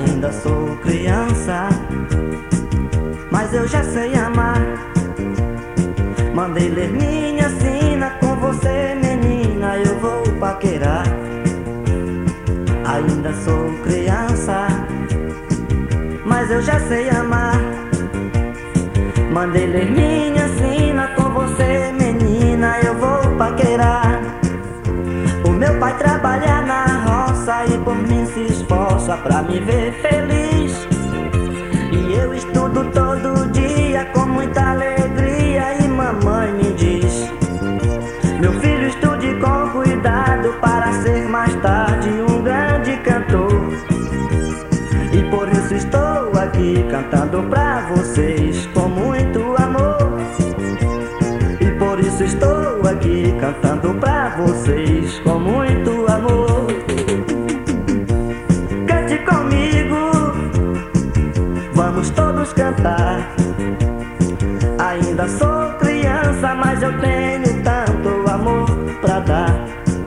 Ainda sou criança, mas eu já sei amar. Mandei ler minha sina, com você, menina, eu vou paquerar. Ainda sou criança, mas eu já sei amar. Mandei ler minha sina, com você, menina, eu vou paquerar. O meu pai trabalha na roça e por mim se esforça pra me ver feliz. E eu estudo todo dia com muita alegria e mamãe me diz: meu filho, estude com cuidado para ser mais tarde um grande cantor. E por isso estou aqui cantando pra vocês com muito amor. E por isso estou aqui cantando pra vocês com muito amor. Cante comigo, vamos todos cantar. Ainda sou criança, mas eu tenho tanto amor pra dar.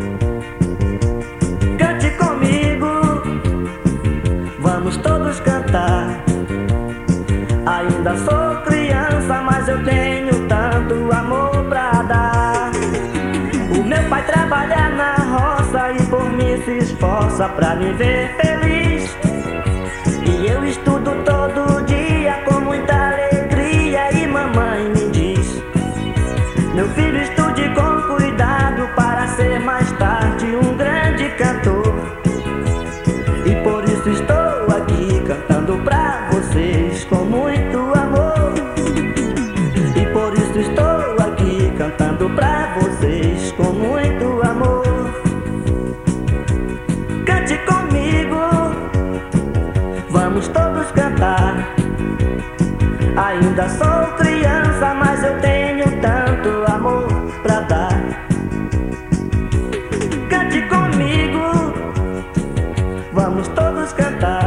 Cante comigo, vamos todos cantar. Ainda sou criança, mas eu tenho tanto amor pra dar. O meu pai trabalha na roça e por mim se esforça pra me ver feliz. E eu estudo todo dia com muita alegria e mamãe me diz: meu filho, estude com cuidado para ser mais tarde um grande cantor. E por isso estou aqui cantando pra vocês com muito amor. E por isso estou aqui cantando pra vocês com muito amor. Cante comigo, vamos todos cantar. Ainda sou criança, mas eu tenho tanto amor pra dar. Cante comigo, vamos todos cantar.